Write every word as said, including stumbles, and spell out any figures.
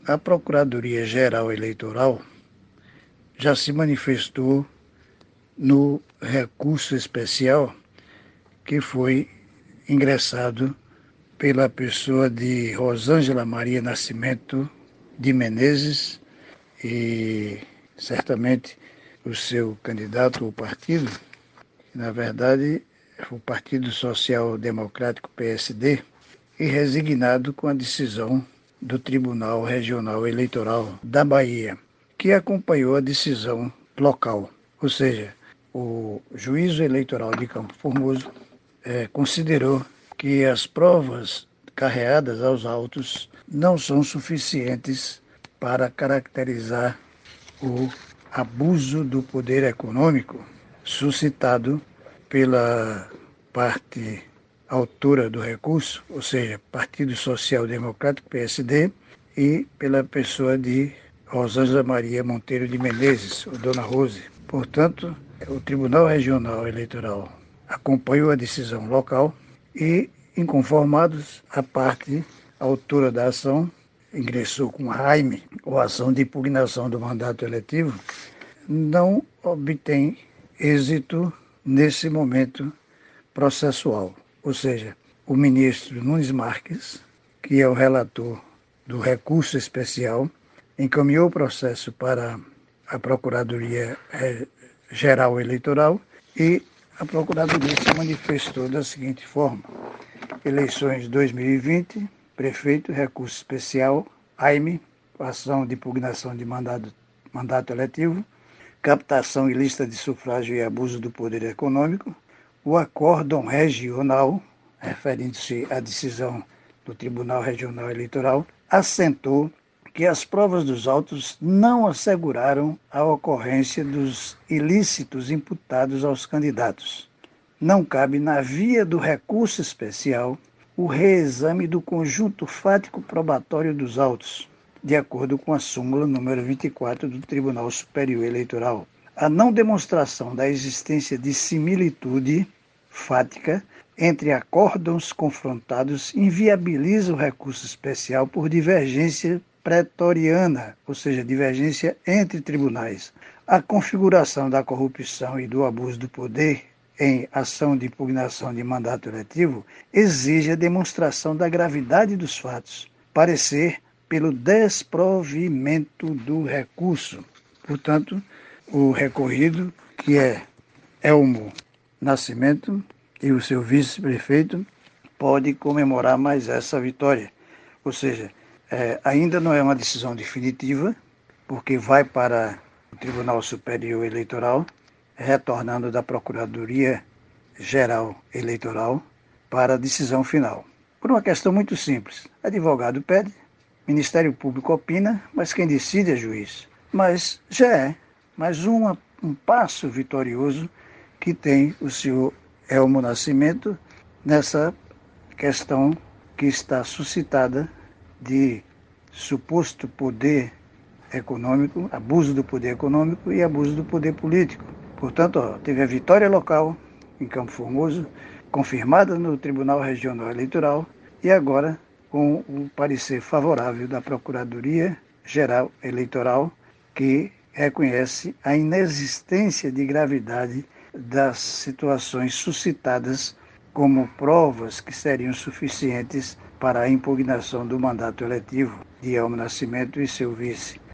A Procuradoria-Geral Eleitoral já se manifestou no recurso especial que foi ingressado pela pessoa de Rosângela Maria Nascimento de Menezes e certamente o seu candidato ou partido, na verdade, o Partido Social Democrático P S D, e resignado com a decisão do Tribunal Regional Eleitoral da Bahia, que acompanhou a decisão local. Ou seja, o Juízo Eleitoral de Campo Formoso eh, considerou que as provas carreadas aos autos não são suficientes para caracterizar o abuso do poder econômico suscitado pela parte autora do recurso, ou seja, Partido Social Democrático, P S D, e pela pessoa de Rosângela Maria Monteiro de Menezes, ou Dona Rose. Portanto, o Tribunal Regional Eleitoral acompanhou a decisão local e, inconformados, a parte autora da ação ingressou com raime ou ação de impugnação do mandato eletivo, não obtém êxito nesse momento processual. Ou seja, o ministro Nunes Marques, que é o relator do recurso especial, encaminhou o processo para a Procuradoria-Geral Eleitoral e a Procuradoria se manifestou da seguinte forma: eleições dois mil e vinte, prefeito, recurso especial, AIME, ação de impugnação de mandato, mandato eletivo, captação ilícita de sufrágio e abuso do poder econômico, o acórdão regional, referindo-se à decisão do Tribunal Regional Eleitoral, assentou que as provas dos autos não asseguraram a ocorrência dos ilícitos imputados aos candidatos. Não cabe, na via do recurso especial, o reexame do conjunto fático probatório dos autos, de acordo com a súmula número vinte e quatro do Tribunal Superior Eleitoral. A não demonstração da existência de similitude fática entre acórdãos confrontados inviabiliza o recurso especial por divergência pretoriana, ou seja, divergência entre tribunais. A configuração da corrupção e do abuso do poder em ação de impugnação de mandato eletivo exige a demonstração da gravidade dos fatos, parecer pelo desprovimento do recurso. Portanto, o recorrido, que é Elmo Nascimento, e o seu vice-prefeito, pode comemorar mais essa vitória. Ou seja, é, ainda não é uma decisão definitiva, porque vai para o Tribunal Superior Eleitoral, retornando da Procuradoria-Geral Eleitoral para a decisão final. Por uma questão muito simples. Advogado pede, Ministério Público opina, mas quem decide é juiz. Mas já é mais uma, um passo vitorioso que tem o senhor Elmo Nascimento nessa questão que está suscitada de suposto poder econômico, abuso do poder econômico e abuso do poder político. Portanto, ó, teve a vitória local em Campo Formoso, confirmada no Tribunal Regional Eleitoral e agora com o parecer favorável da Procuradoria-Geral Eleitoral, que reconhece a inexistência de gravidade das situações suscitadas como provas que seriam suficientes para a impugnação do mandato eletivo de Elmo Nascimento e seu vice.